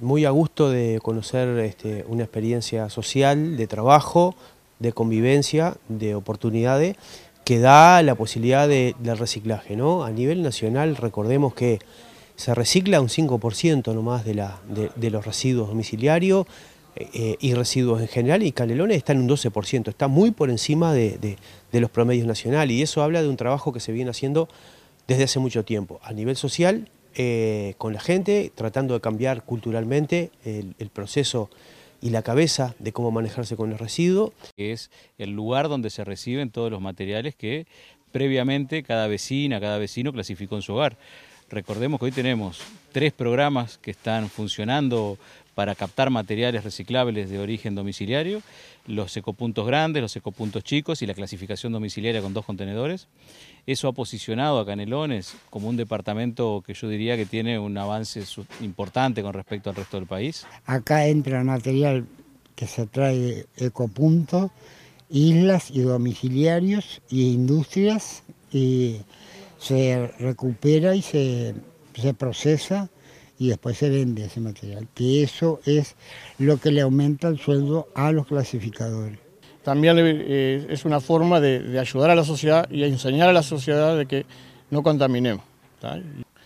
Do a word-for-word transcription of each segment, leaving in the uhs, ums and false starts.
muy a gusto de conocer este, una experiencia social, de trabajo, de convivencia, de oportunidades, que da la posibilidad de, del reciclaje, ¿no? A nivel nacional, recordemos que se recicla un cinco por ciento nomás de, la, de, de los residuos domiciliarios eh, y residuos en general, y Canelones está en un doce por ciento, está muy por encima de, de, de los promedios nacionales, y eso habla de un trabajo que se viene haciendo desde hace mucho tiempo, a nivel social, eh, con la gente, tratando de cambiar culturalmente el, el proceso y la cabeza de cómo manejarse con el residuo. Es el lugar donde se reciben todos los materiales que previamente cada vecina, cada vecino clasificó en su hogar. Recordemos que hoy tenemos tres programas que están funcionando para captar materiales reciclables de origen domiciliario, los ecopuntos grandes, los ecopuntos chicos y la clasificación domiciliaria con dos contenedores. Eso ha posicionado a Canelones como un departamento que yo diría que tiene un avance importante con respecto al resto del país. Acá entra material que se trae de ecopuntos, islas y domiciliarios y industrias, y se recupera y se, se procesa y después se vende ese material, que eso es lo que le aumenta el sueldo a los clasificadores. También eh, es una forma de, de ayudar a la sociedad y a enseñar a la sociedad de que no contaminemos, ¿tá?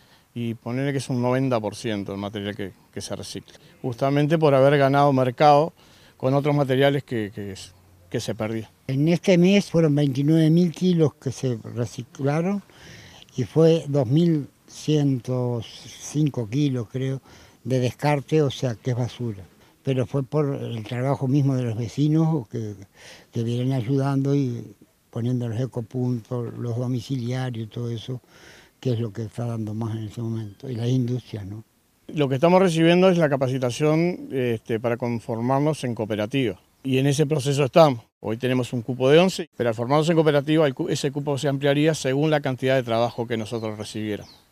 Y ponerle que es un noventa por ciento el material que, que se recicla, justamente por haber ganado mercado con otros materiales que, que, que se perdían. En este mes fueron veintinueve mil kilos que se reciclaron y fue dos mil ciento cinco kilos, creo, de descarte, o sea, que es basura. Pero fue por el trabajo mismo de los vecinos que, que vienen ayudando y poniendo los ecopuntos, los domiciliarios, todo eso, que es lo que está dando más en ese momento, y las industrias, ¿no? Lo que estamos recibiendo es la capacitación este, para conformarnos en cooperativa, y en ese proceso estamos. Hoy tenemos un cupo de once, pero al formarnos en cooperativa ese cupo se ampliaría según la cantidad de trabajo que nosotros recibiéramos.